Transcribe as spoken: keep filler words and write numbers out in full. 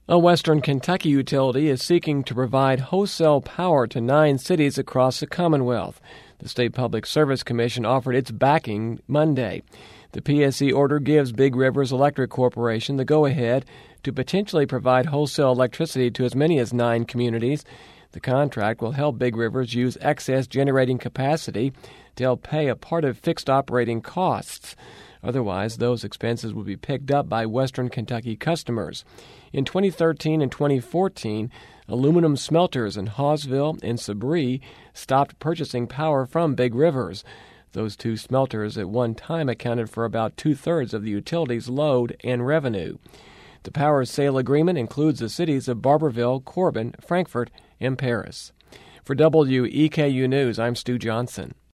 A Western Kentucky utility is seeking to provide wholesale power to nine cities across the Commonwealth. The State Public Service Commission offered its backing Monday. The P S C order gives Big Rivers Electric Corporation the go-ahead to potentially provide wholesale electricity to as many as nine communities. The contract will help Big Rivers use excess generating capacity to help pay a part of fixed operating costs. Otherwise, those expenses will be picked up by Western Kentucky customers. In twenty thirteen and twenty fourteen, aluminum smelters in Hawesville and Sabree stopped purchasing power from Big Rivers. Those two smelters at one time accounted for about two-thirds of the utility's load and revenue. The power sale agreement includes the cities of Barbourville, Corbin, Frankfort, and Paris. For W E K U News, I'm Stu Johnson.